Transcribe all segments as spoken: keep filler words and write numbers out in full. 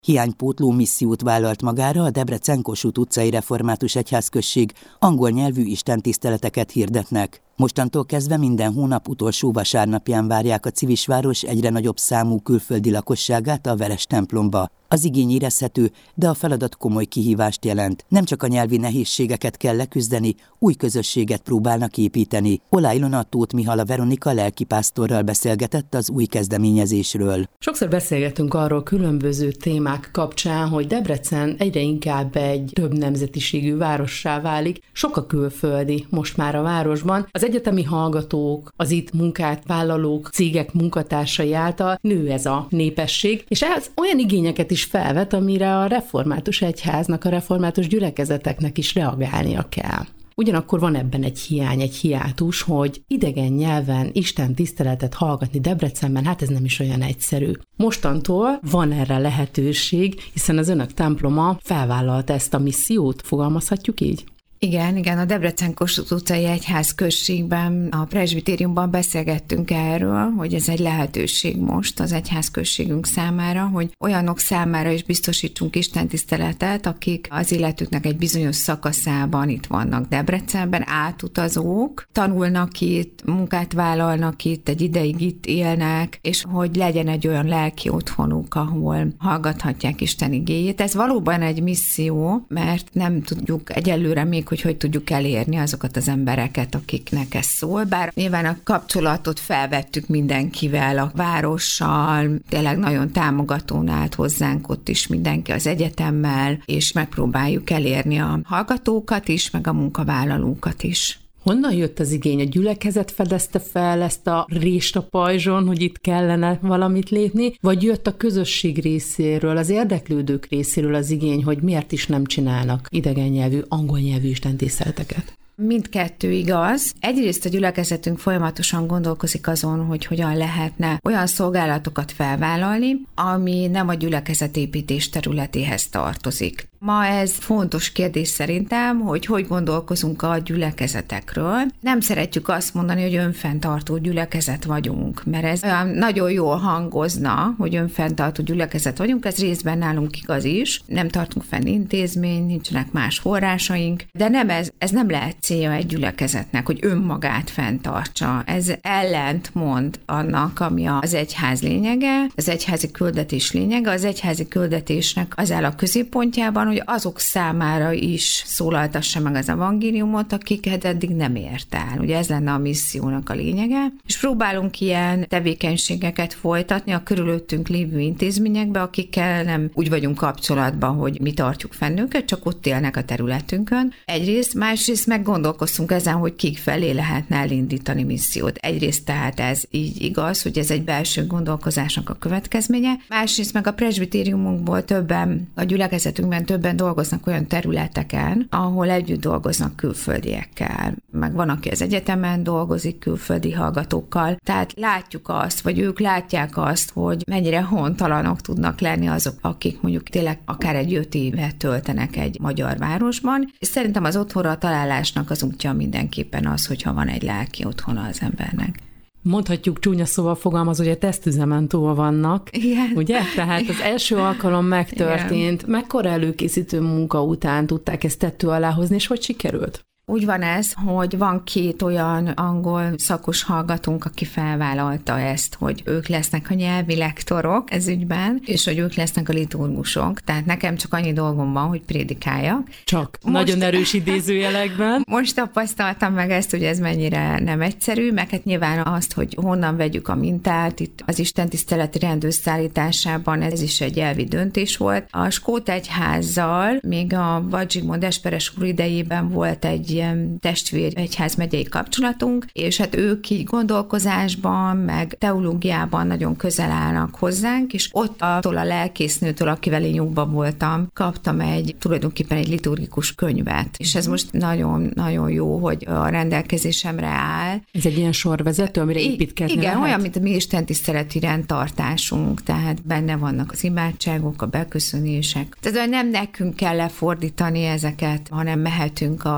Hiánypótló missziót vállalt magára a Debrecen-Kossuth utcai református egyházközség, angol nyelvű istentiszteleteket hirdetnek. Mostantól kezdve minden hónap utolsó vasárnapján várják a civisváros egyre nagyobb számú külföldi lakosságát a Veres templomba. Az igény érezhető, de a feladat komoly kihívást jelent. Nem csak a nyelvi nehézségeket kell leküzdeni, új közösséget próbálnak építeni. Olá Ilona Tóth Mihala Veronika lelkipásztorral beszélgetett az új kezdeményezésről. Sokszor beszélgetünk arról különböző témák kapcsán, hogy Debrecen egyre inkább egy több nemzetiségű várossá válik, sok a külföldi most már a városban. Az egyetemi hallgatók, az itt munkát vállalók, cégek munkatársai által nő ez a népesség, és ez olyan igényeket is felvet, amire a református egyháznak, a református gyülekezeteknek is reagálnia kell. Ugyanakkor van ebben egy hiány, egy hiátus, hogy idegen nyelven Isten tiszteletet hallgatni Debrecenben, hát ez nem is olyan egyszerű. Mostantól van erre lehetőség, hiszen az önök temploma felvállalta ezt a missziót, fogalmazhatjuk így? Igen, igen, a Debrecen-Kossuth utcai egyházközségben, a presbitériumban beszélgettünk erről, hogy ez egy lehetőség most az egyházközségünk számára, hogy olyanok számára is biztosítsunk istentiszteletet, akik az életüknek egy bizonyos szakaszában itt vannak Debrecenben, átutazók, tanulnak itt, munkát vállalnak itt, egy ideig itt élnek, és hogy legyen egy olyan lelki otthonuk, ahol hallgathatják Isten igéjét. Ez valóban egy misszió, mert nem tudjuk egyelőre még, hogy hogy tudjuk elérni azokat az embereket, akiknek ez szól. Bár nyilván a kapcsolatot felvettük mindenkivel, a várossal, tényleg nagyon támogatón állt hozzánk ott is mindenki az egyetemmel, és megpróbáljuk elérni a hallgatókat is, meg a munkavállalókat is. Honnan jött az igény? A gyülekezet fedezte fel ezt a rést a pajzson, hogy itt kellene valamit lépni, vagy jött a közösség részéről, az érdeklődők részéről az igény, hogy miért is nem csinálnak idegen nyelvű, angol nyelvű istentiszteleteket? Mindkettő igaz. Egyrészt a gyülekezetünk folyamatosan gondolkozik azon, hogy hogyan lehetne olyan szolgálatokat felvállalni, ami nem a gyülekezetépítés területéhez tartozik. Ma ez fontos kérdés szerintem, hogy hogy gondolkozunk a gyülekezetekről. Nem szeretjük azt mondani, hogy önfenntartó gyülekezet vagyunk, mert ez olyan nagyon jól hangozna, hogy önfenntartó gyülekezet vagyunk, ez részben nálunk igaz is. Nem tartunk fenn intézmény, nincsenek más forrásaink, de nem ez, ez nem lehet célja egy gyülekezetnek, hogy önmagát fenntartsa. Ez ellentmond annak, ami az egyház lényege, az egyházi küldetés lényege. Az egyházi küldetésnek az áll a középpontjában, hogy azok számára is szólaltassa meg az evangéliumot, akiket eddig nem ért el. Ugye ez lenne a missziónak a lényege. És próbálunk ilyen tevékenységeket folytatni a körülöttünk lévő intézményekbe, akikkel nem úgy vagyunk kapcsolatban, hogy mi tartjuk fenn őket, csak ott élnek a területünkön. Egyrészt, másrészt meg gondolkoztunk ezen, hogy kik felé lehetne elindítani missziót. Egyrészt tehát ez így igaz, hogy ez egy belső gondolkozásnak a következménye. Másrészt meg a presbitériumunkból többen, a gyülekezetünkben többen dolgoznak olyan területeken, ahol együtt dolgoznak külföldiekkel. Meg van, aki az egyetemen dolgozik külföldi hallgatókkal. Tehát látjuk azt, vagy ők látják azt, hogy mennyire hontalanok tudnak lenni azok, akik mondjuk tényleg akár egy öt évet töltenek egy magyar városban. És szerintem az otthonra találásnak az útja mindenképpen az, hogyha van egy lelki otthona az embernek. Mondhatjuk csúnya szóval fogalmaz, hogy a tesztüzemen túl vannak, igen. Ugye? Tehát az első alkalom megtörtént, igen. Mekkora előkészítő munka után tudták ezt tető alá hozni, és hogy sikerült? Úgy van ez, hogy van két olyan angol szakos hallgatónk, aki felvállalta ezt, hogy ők lesznek a nyelvi lektorok ez ügyben, és hogy ők lesznek a liturgusok. Tehát nekem csak annyi dolgom van, hogy prédikáljak. Csak. Most, nagyon erős idézőjelekben. Most tapasztaltam meg ezt, hogy ez mennyire nem egyszerű, meg hát nyilván azt, hogy honnan vegyük a mintát, itt az istentiszteleti rend összeállításában ez is egy elvi döntés volt. A skót egyházzal még a Vad Zsigmond Esperes úr idejében volt egy ilyen testvér egyházmegyei kapcsolatunk, és hát ők így gondolkozásban, meg teológiában nagyon közel állnak hozzánk, és ott attól a lelkésznőtől, akivel én jóban voltam, kaptam egy, tulajdonképpen egy liturgikus könyvet. És ez most nagyon-nagyon jó, hogy a rendelkezésemre áll. Ez egy ilyen sorvezető, amire építkezni Igen, lehet? olyan, mint a mi istentiszteleti rendtartásunk, tehát benne vannak az imádságok, a beköszönések. Tehát nem nekünk kell lefordítani ezeket, hanem mehetünk a skót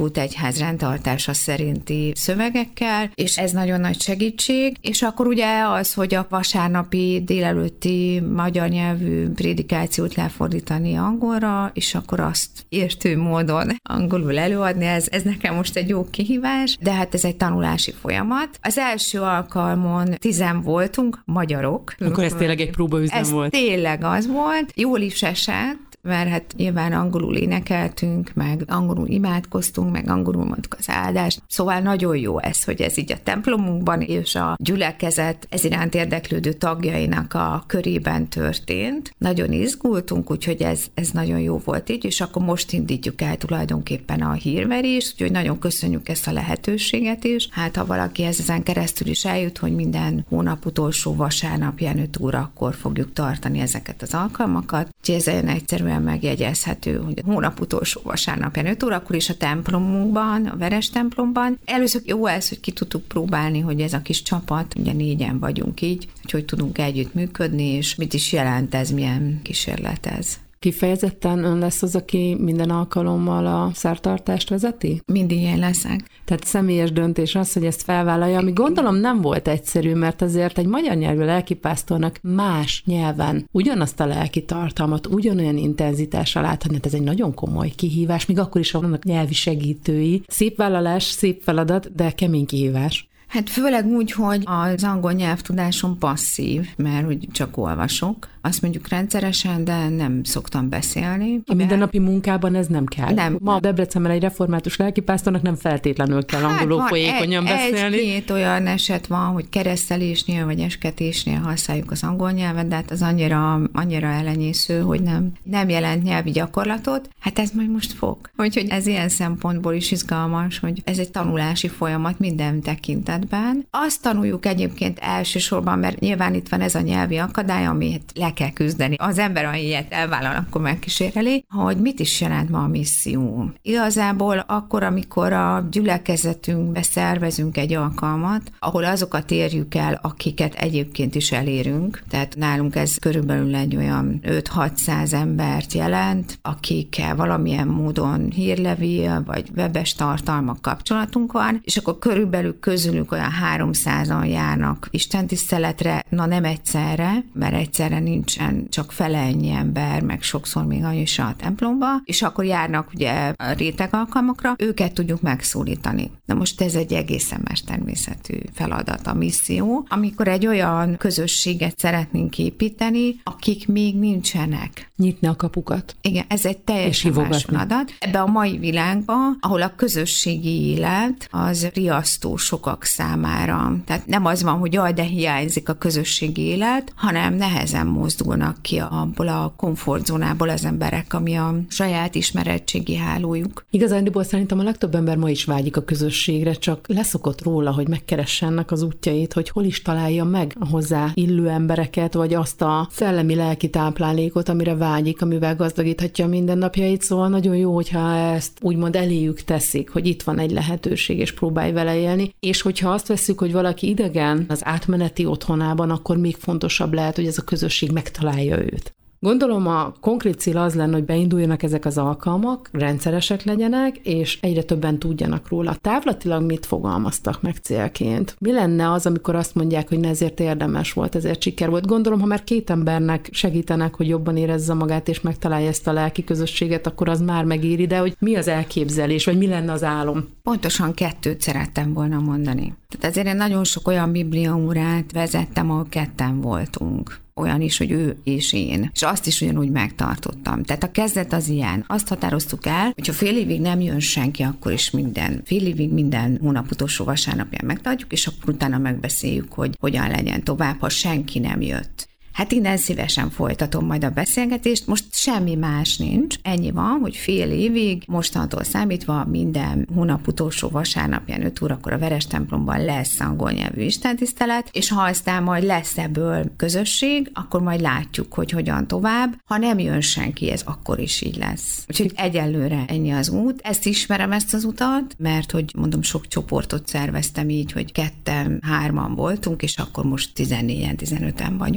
alapult egyház rendtartása szerinti szövegekkel, és ez nagyon nagy segítség, és akkor ugye az, hogy a vasárnapi délelőtti magyar nyelvű prédikációt lefordítani angolra, és akkor azt értő módon angolul előadni, ez, ez nekem most egy jó kihívás, de hát ez egy tanulási folyamat. Az első alkalmon tizen voltunk, magyarok. Akkor ez tényleg egy próbaüzem ez volt. Ez tényleg az volt. Jól is esett, mert hát nyilván angolul énekeltünk, meg angolul imádkoztunk, meg angolul mondtuk az áldást. Szóval nagyon jó ez, hogy ez így a templomunkban és a gyülekezet ez iránt érdeklődő tagjainak a körében történt. Nagyon izgultunk, úgyhogy ez, ez nagyon jó volt így, és akkor most indítjuk el tulajdonképpen a hírverést, úgyhogy nagyon köszönjük ezt a lehetőséget is. Hát ha valaki ezen keresztül is eljut, hogy minden hónap utolsó vasárnapján öt órakor fogjuk tartani ezeket az alkalmakat, úgyhogy ez olyan egyszerűen megjegyezhető, hogy a hónap utolsó vasárnapján öt órakor is a templomunkban, a Veres templomban. Először jó ez, hogy ki tudtuk próbálni, hogy ez a kis csapat, ugye négyen vagyunk így, hogy hogy tudunk együtt működni, és mit is jelent ez, milyen kísérlet ez. Kifejezetten ön lesz az, aki minden alkalommal a szertartást vezeti? Mindig én leszek. Tehát személyes döntés az, hogy ezt felvállalja, ami gondolom nem volt egyszerű, mert azért egy magyar nyelvű lelkipásztornak más nyelven ugyanazt a lelki tartalmat, ugyanolyan intenzitással láthatni, hát ez egy nagyon komoly kihívás, még akkor is vannak nyelvi segítői. Szép vállalás, szép feladat, de kemény kihívás. Hát főleg úgy, hogy az angol nyelvtudásom passzív, mert hogy csak olvasok. Azt mondjuk rendszeresen, de nem szoktam beszélni. A mindennapi munkában ez nem kell. Nem. Ma Debrecenben egy református lelkipásztornak nem feltétlenül kell hát angolul folyékonyan egy, beszélni. Egy-két olyan eset van, hogy keresztelésnél vagy esketésnél használjuk az angol nyelvet, de hát az annyira, annyira elenyésző, hogy nem, nem jelent nyelvi gyakorlatot. Hát ez majd most fog. Úgyhogy ez ilyen szempontból is izgalmas, hogy ez egy tanulási folyamat minden tekintetben. Azt tanuljuk egyébként elsősorban, mert nyilván itt van ez a nyelvi akadály, amit le kell küzdeni. Az ember, ha ilyet elvállal, akkor megkíséreli, hogy mit is jelent ma a misszió. Igazából akkor, amikor a gyülekezetünkbe szervezünk egy alkalmat, ahol azokat érjük el, akiket egyébként is elérünk, tehát nálunk ez körülbelül egy olyan öt-hatszáz embert jelent, akikkel valamilyen módon hírlevél vagy webes tartalmak kapcsolatunk van, és akkor körülbelül közülük olyan háromszázan járnak istentiszteletre, na nem egyszerre, mert egyszerre nincsen csak fele ennyi ember, meg sokszor még annyi is a templomba, és akkor járnak ugye a réteg alkalmakra, őket tudjuk megszólítani. Na most ez egy egészen más természetű feladat, a misszió, amikor egy olyan közösséget szeretnénk építeni, akik még nincsenek. Nyitni a kapukat. Igen, ez egy teljesen más feladat. Ebben a mai világban, ahol a közösségi élet az riasztó sokak számára. Tehát nem az van, hogy jaj, de hiányzik a közösségi élet, hanem nehezen mozdulnak ki abból a komfortzónából az emberek, ami a saját ismerettségi hálójuk. Igazándiból szerintem a legtöbb ember ma is vágyik a közösségre, csak leszokott róla, hogy megkeressenek az útjait, hogy hol is találja meg a hozzá illő embereket, vagy azt a szellemi lelki táplálékot, amire vágyik, amivel gazdagíthatja a mindennapjait. Szóval nagyon jó, hogyha ezt úgymond eléjük teszik, hogy itt van egy lehetőség, és próbálj vele élni. És hogyha azt vesszük, hogy valaki idegen az átmeneti otthonában, akkor még fontosabb lehet, hogy ez a közösség megtalálja őt. Gondolom a konkrét cél az lenne, hogy beinduljanak ezek az alkalmak, rendszeresek legyenek, és egyre többen tudjanak róla. Távlatilag mit fogalmaztak meg célként? Mi lenne az, amikor azt mondják, hogy ne ezért érdemes volt, ezért siker volt? Gondolom, ha már két embernek segítenek, hogy jobban érezze magát, és megtalálja ezt a lelki közösséget, akkor az már megéri, de hogy mi az elképzelés, vagy mi lenne az álom? Pontosan kettőt szerettem volna mondani. Tehát ezért én nagyon sok olyan bibliaórát vezettem, ahol ketten voltunk. Olyan is, hogy ő és én. És azt is ugyanúgy megtartottam. Tehát a kezdet az ilyen. Azt határoztuk el, hogyha fél évig nem jön senki, akkor is minden. Fél évig minden hónap utolsó vasárnapján megtartjuk, és akkor utána megbeszéljük, hogy hogyan legyen tovább, ha senki nem jött. Hát innen szívesen folytatom majd a beszélgetést, most semmi más nincs. Ennyi van, hogy fél évig, mostantól számítva minden hónap utolsó vasárnapján öt órakor a Veres templomban lesz angol nyelvű istentisztelet, és ha aztán majd lesz ebből közösség, akkor majd látjuk, hogy hogyan tovább. Ha nem jön senki, ez akkor is így lesz. Úgyhogy egyelőre ennyi az út. Ezt ismerem, ezt az utat, mert hogy mondom, sok csoportot szerveztem így, hogy ketten, hárman voltunk, és akkor most tizennégyen, tizenöten vagyunk ebben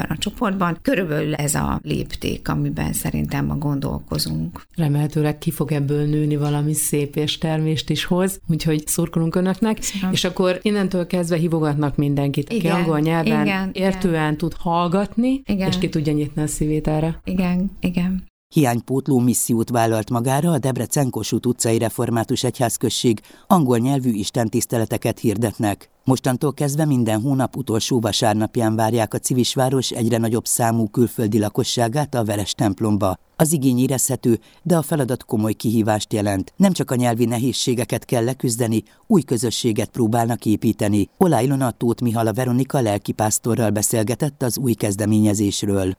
a csoportban. Körülbelül ez a lépték, amiben szerintem ma gondolkozunk. Remélhetőleg ki fog ebből nőni valami szép és termést is hoz, úgyhogy szurkolunk önöknek, Köszönöm. És akkor innentől kezdve hívogatnak mindenkit, aki igen, angol nyelven igen, értően igen. tud hallgatni, igen. és ki tudja nyitni a szívét erre. Igen, igen. Hiánypótló missziót vállalt magára a Debrecen-Kossuth utcai református egyházközség, angol nyelvű istentiszteleteket hirdetnek. Mostantól kezdve minden hónap utolsó vasárnapján várják a civisváros egyre nagyobb számú külföldi lakosságát a Veres templomba. Az igény érezhető, de a feladat komoly kihívást jelent. Nem csak a nyelvi nehézségeket kell leküzdeni, új közösséget próbálnak építeni. Olá Ilona Tóth Mihala Veronika lelkipásztorral beszélgetett az új kezdeményezésről.